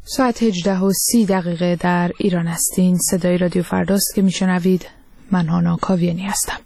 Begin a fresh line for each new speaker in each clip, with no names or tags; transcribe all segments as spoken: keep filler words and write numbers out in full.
ساعت هجده و سی دقیقه در ایران هستین. صدای رادیو فرداست که میشنوید. من هانا کاویانی هستم.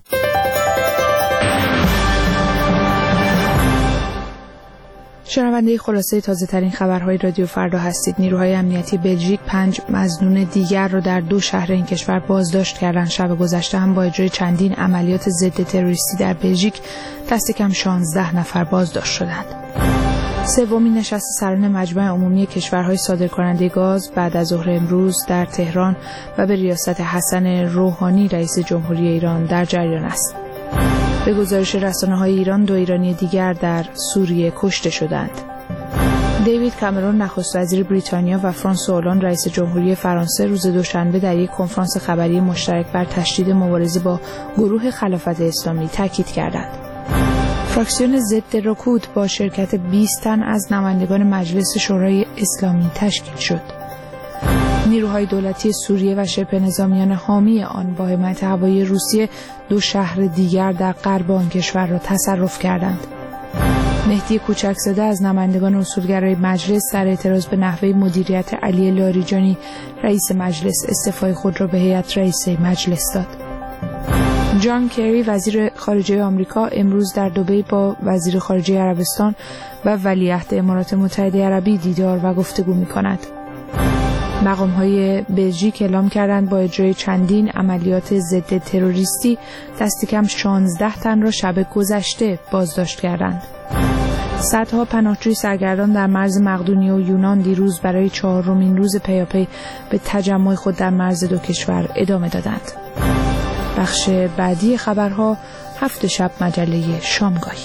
شنونده خلاصه تازه ترین خبرهای رادیو فردا هستید. نیروهای امنیتی بلژیک پنج مظنون دیگر را در دو شهر این کشور بازداشت کردند. شب گذشته هم با اجرای چندین عملیات ضد تروریستی در بلژیک دست کم شانزده نفر بازداشت شدند. سومین نشست سران مجمع عمومی کشورهای صادرکننده گاز بعد از ظهر امروز در تهران و به ریاست حسن روحانی رئیس جمهوری ایران در جریان است. به گزارش رسانه‌های ایران دو ایرانی دیگر در سوریه کشته شدند. دیوید کامرون نخست وزیر بریتانیا و فرانسوا هولند رئیس جمهوری فرانسه روز دوشنبه در یک کنفرانس خبری مشترک بر تشدید مبارزه با گروه خلافت اسلامی تاکید کردند. فراکسیون ضد رکود با شرکت بیست تن از نمایندگان مجلس شورای اسلامی تشکیل شد. نیروهای دولتی سوریه و شبه نظامیان حامی آن با حمایت هوایی روسیه دو شهر دیگر در غرب آن کشور را تصرف کردند. مهدی کوچکزاده از نمایندگان اصولگرای مجلس در اعتراض به نحوه مدیریت علی لاریجانی رئیس مجلس استعفای خود را به هیئت رئیسه مجلس داد. جان کری وزیر خارجه آمریکا امروز در دبی با وزیر خارجه عربستان و ولیعهد امارات متحده عربی دیدار و گفتگو می‌کند. مقام‌های بلژیک اعلام کردند با اجرای چندین عملیات ضد تروریستی دست کم شانزده تن را شب گذشته بازداشت کردند. صدها پناهجوی سرگردان در مرز مقدونیه و یونان دیروز برای چهارمین روز پیاپی به تجمع خود در مرز دو کشور ادامه دادند. بخش بعدی خبرها هفت شب مجله شامگاهی.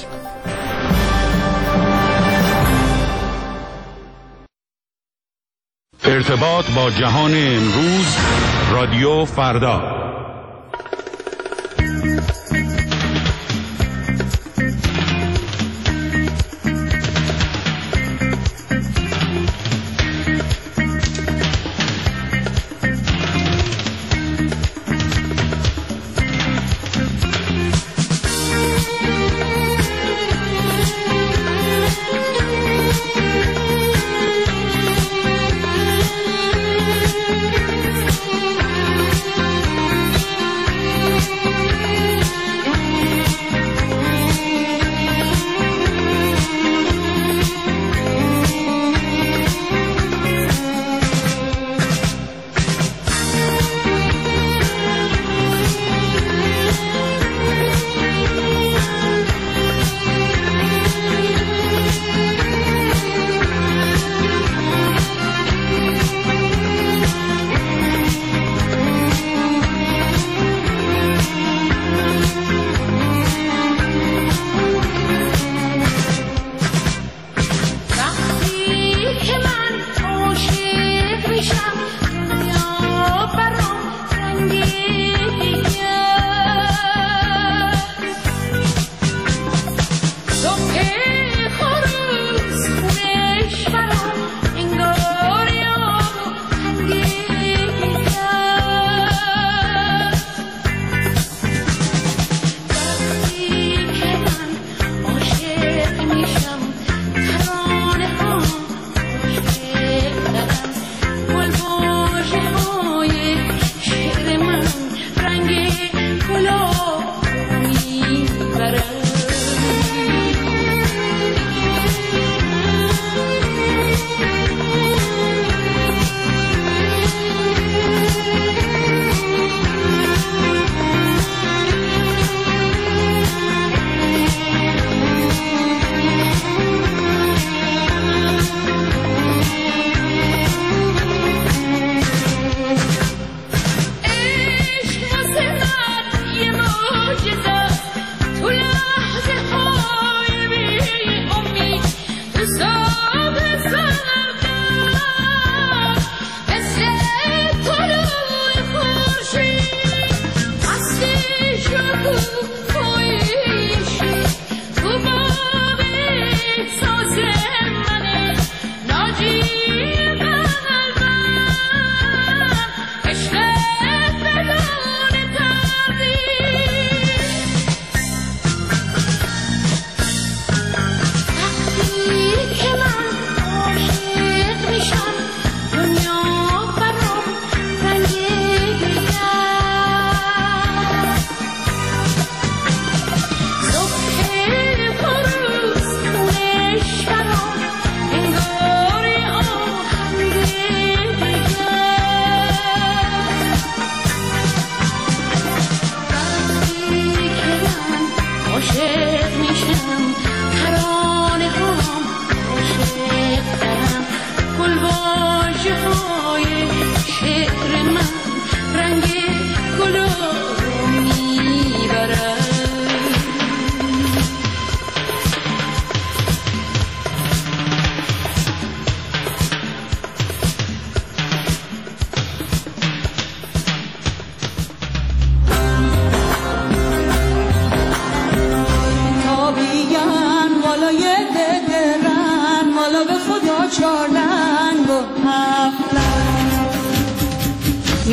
ارتباط با جهان امروز، رادیو فردا.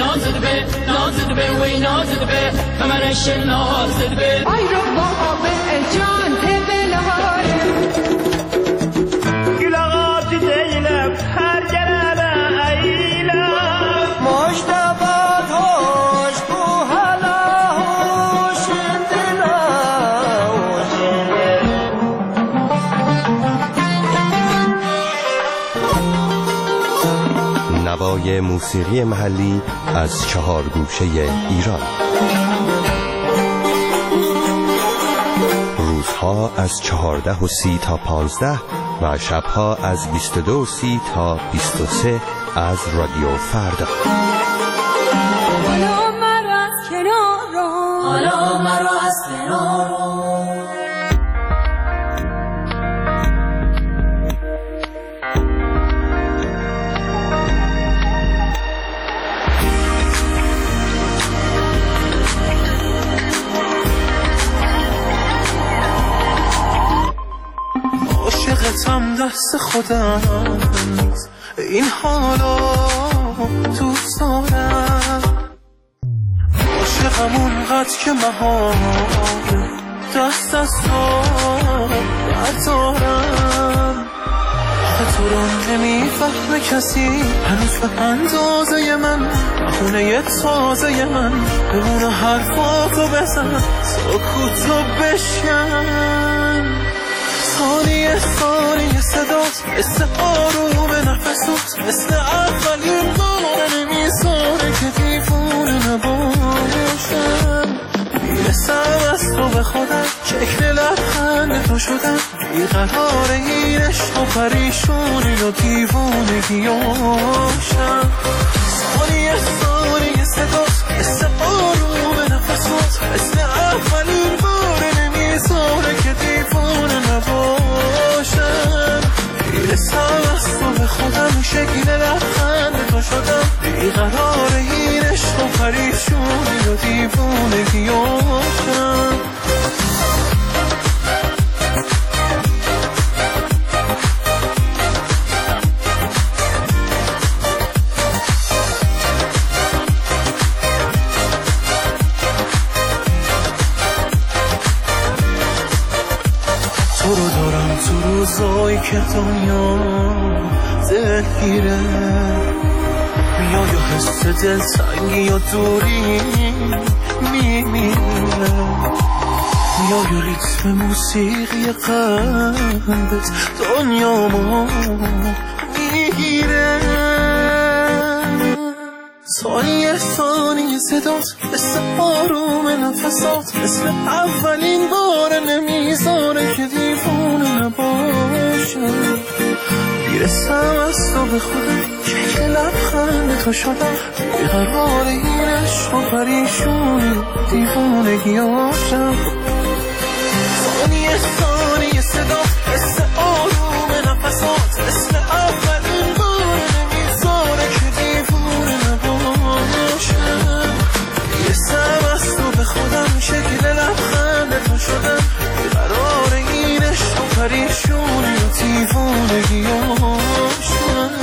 نازد به نازد به وی نازد به کمرش نازد به
آی رو بابا جان تبلار
گلاغات دیلم هر جرابه ایلم مشتبات هوش کو حالا هوش دلا
نوای موسیقی محلی از چهار گوشه ایران. روزها از چهارده و سی تا پانزده و شبها از بیست و دو و سی تا بیست و سه از رادیو فردا.
حالا مرا از کنار رو
حالا مرا از کنار رو
عاشقتم دست خودم این حالا دوست دارم عاشقم اونقدر که محال دست از تو بردارم آخه تو رو نمیفهمه کسی هنوز به اندازه من خونه تازه من بمونه حرفاتو بزن سکوتو بشکن ثانیه ثانیه صدات مثل آروم نفسات مثل اولین بار نمیذاره که دیوونه نباشم میرسم از تو به خودم شکل لبخند تو شدم بیقرار این عشق و پریشونی و دیوونگیاشم ثانیه ثانیه صدات مثل آروم نفسات مثل اولین بار نمیذاره که دیوونه نباشم میرسم از تو به خودم شکل لبخند تو شدم بیقرار این عشق و پریشونی و دیوونگیاشم تو رو دارم تو روزایی که دنیا دلگیره میای و حس دلتنگی و دوری میمیره میای و ریتم موسیقی قلبت دنیامو میگیره ثانیه ثانیه صدات مثل آروم نفسات مثل اولین بار نمیذاره که دیوونه نباشم میرسم از تو به خودم شکل لبخند تو شدم بیقرار این عشق و پریشونی دیوونگیاشم ثانیه ثانیه صدات مثل آروم نفسات مثل اولین بار نمیذاره که دیوونه نباشم میرسم از تو به خودم شکل لبخند تو شدم بیقرار این عشق و پریشونی و دیوونگیاشم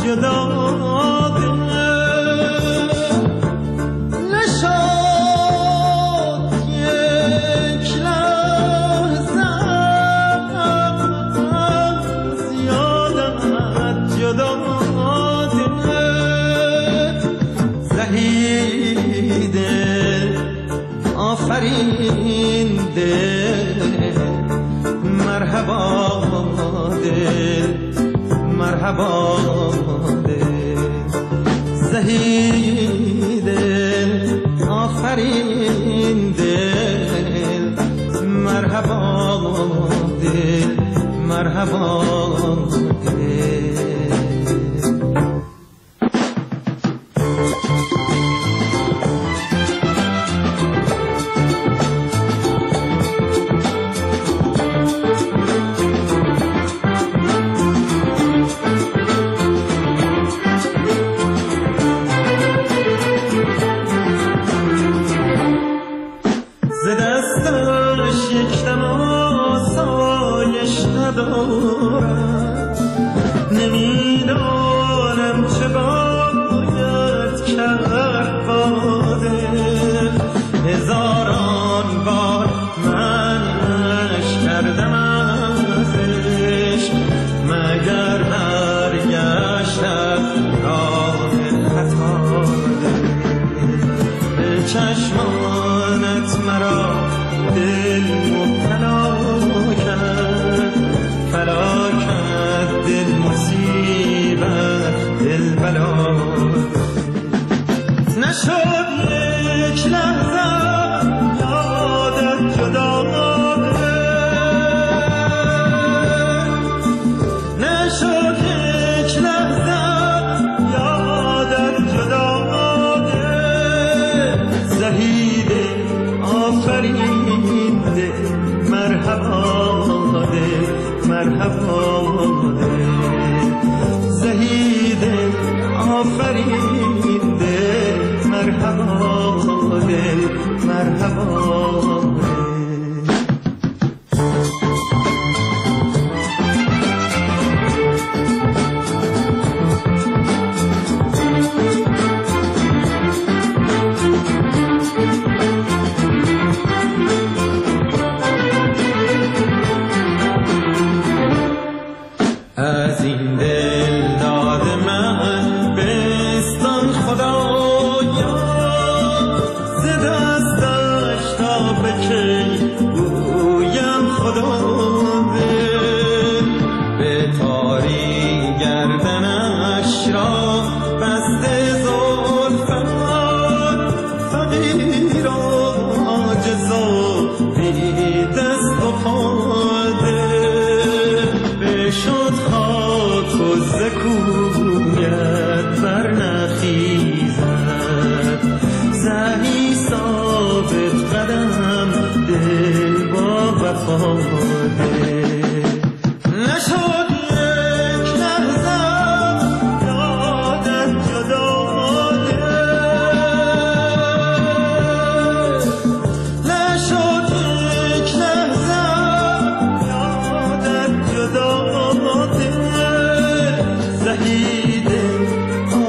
گردنش را